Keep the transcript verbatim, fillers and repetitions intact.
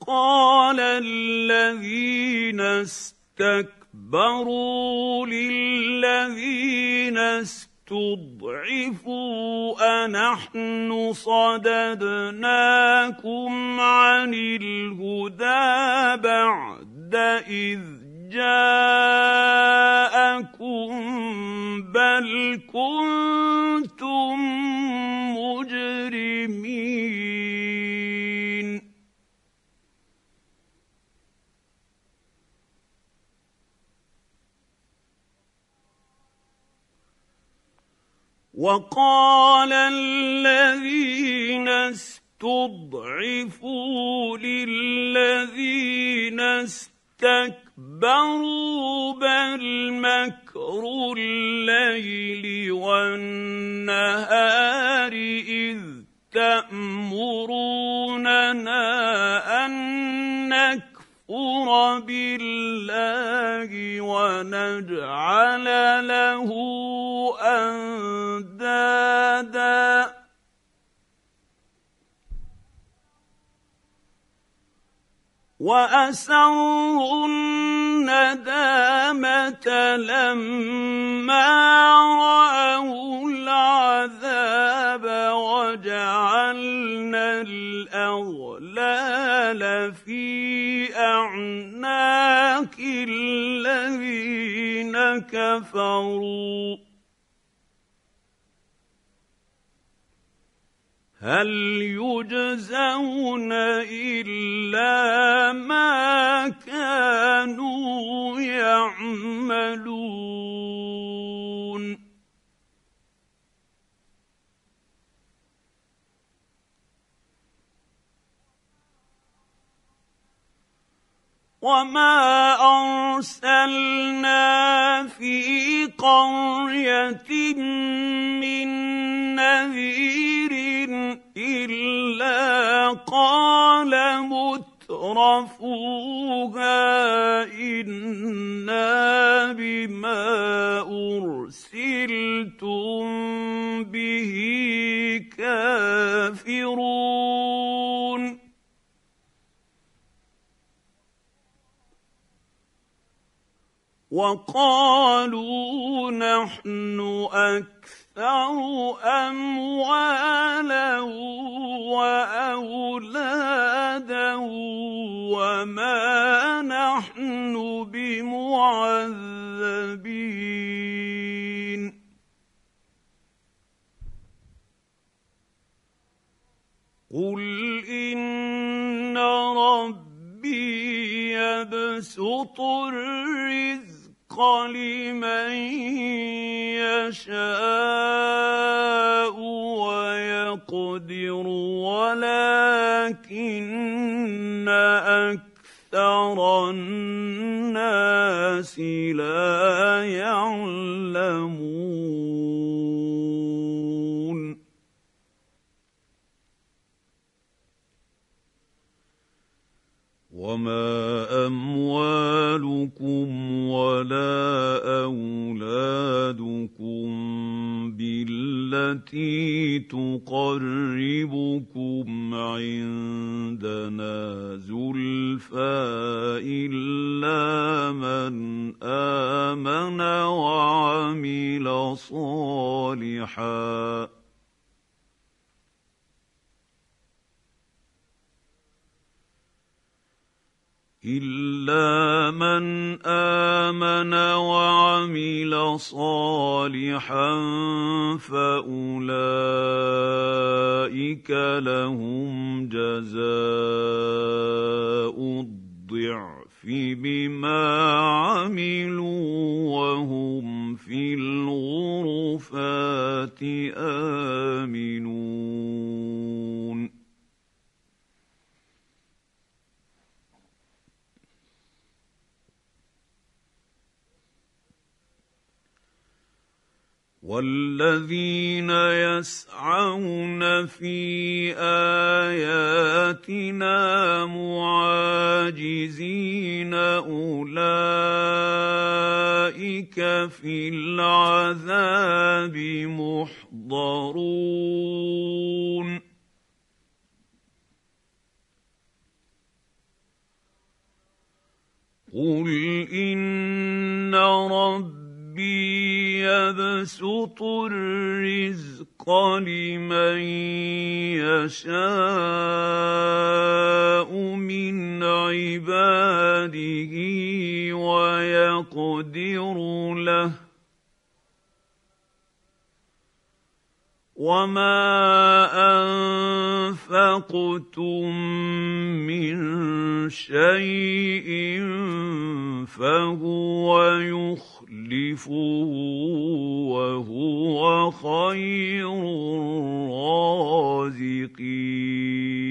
وقال الذين استكبروا للذين استضعفوا أنحن صددناكم عن الهدى بعد إذ جاءكم بل كنتم مجرمين. وقال الذين استضعفوا للذين استكبروا بل مكر الليل والنهار إذ تأمروننا أن نكفر بالله ونجعل له أندادا وأسروا الندامة لما رأوا العذاب وجعلنا الأغلال في أعناق الذين كفروا هل يجزون إلا ما كانوا يعملون. وما أرسلنا في قرية من نذير إلا قال مترفوها إنا بما أرسلتم به كافرون. وقالوا نحن أكثر أموالا وأولادا وما نحن بمعذبين. قل إن ربي يبسط الرزق لمن يشاء ويقدر ولكن أكثر الناس لا يعلمون. وما أموالكم ولا أولادكم بالتي تقربكم عندنا زلفى إلا من آمن وعمل صالحا إلا من آمن وعمل صالحا فأولئك لهم جزاء الضعف بما عملوا وهم في الغرفات آمنون. والذين يسعون في آياتنا معاجزين أولئك في العذاب محضرون. قل إن ربي يبسط الرزق لمن يشاء من عباده ويقدر له وما أنفقتم من شيء فهو يخلفه وهو خير الرازقين.